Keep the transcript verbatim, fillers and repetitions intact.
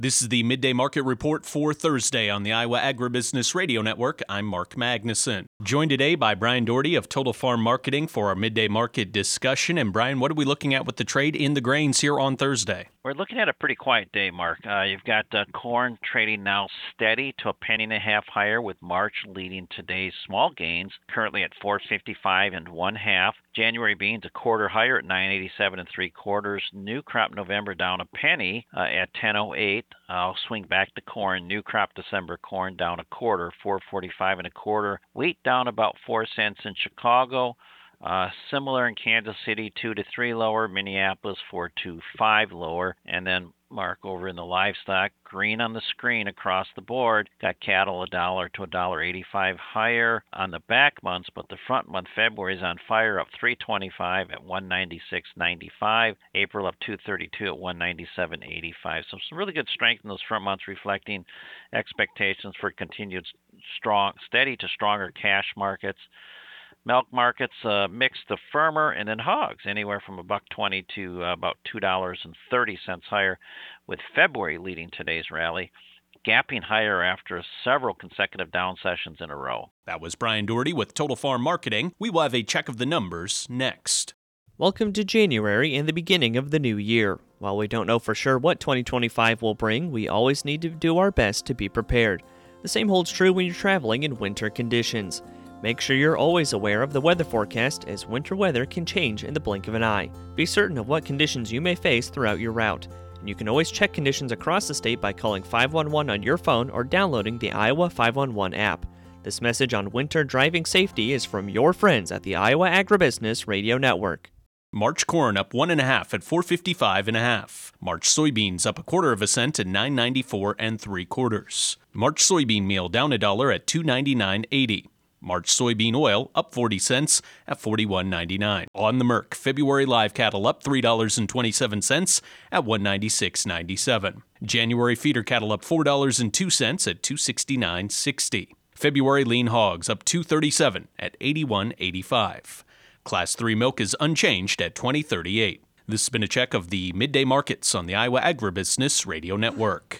This is the Midday Market Report for Thursday on the Iowa Agribusiness Radio Network. I'm Mark Magnuson. Joined today by Brian Doherty of Total Farm Marketing for our Midday Market discussion. And Brian, what are we looking at with the trade in the grains here on Thursday? We're looking at a pretty quiet day, Mark. Uh, you've got uh, corn trading now steady to a penny and a half higher, with March leading today's small gains, currently at four fifty-five and one half. January beans a quarter higher at nine eighty-seven and three quarters. New crop November down a penny uh, at ten oh eight. I'll swing back to corn. New crop December corn down a quarter, four forty-five and a quarter. Wheat down about four cents in Chicago. Uh, similar in Kansas City, two to three lower. Minneapolis, four to five lower. And then, Mark, over in the livestock, green on the screen across the board. Got cattle a dollar to a dollar eighty-five higher on the back months, but the front month, February, is on fire, up three twenty-five at one ninety-six ninety-five. April up two thirty-two at one ninety-seven eighty-five. So some really good strength in those front months, reflecting expectations for continued strong, steady to stronger cash markets. Milk markets uh, mixed to firmer, and then hogs anywhere from a buck twenty to uh, about two dollars and thirty cents higher, with February leading today's rally, gapping higher after several consecutive down sessions in a row. That was Brian Doherty with Total Farm Marketing. We will have a check of the numbers next. Welcome to January and the beginning of the new year. While we don't know for sure what twenty twenty-five will bring, we always need to do our best to be prepared. The same holds true when you're traveling in winter conditions. Make sure you're always aware of the weather forecast, as winter weather can change in the blink of an eye. Be certain of what conditions you may face throughout your route. And you can always check conditions across the state by calling five one one on your phone or downloading the Iowa five one one app. This message on winter driving safety is from your friends at the Iowa Agribusiness Radio Network. March corn up one and a half at four fifty-five and a half. March soybeans up a quarter of a cent at nine ninety-four and three quarters. March soybean meal down a dollar at two ninety-nine eighty. March soybean oil up forty cents at forty-one ninety-nine. On the Merc, February live cattle up three dollars and twenty-seven cents at one ninety-six ninety-seven. January feeder cattle up four dollars and two cents at two sixty-nine sixty. February lean hogs up two thirty-seven at eighty-one eighty-five. Class three milk is unchanged at twenty thirty-eight. This has been a check of the midday markets on the Iowa Agribusiness Radio Network.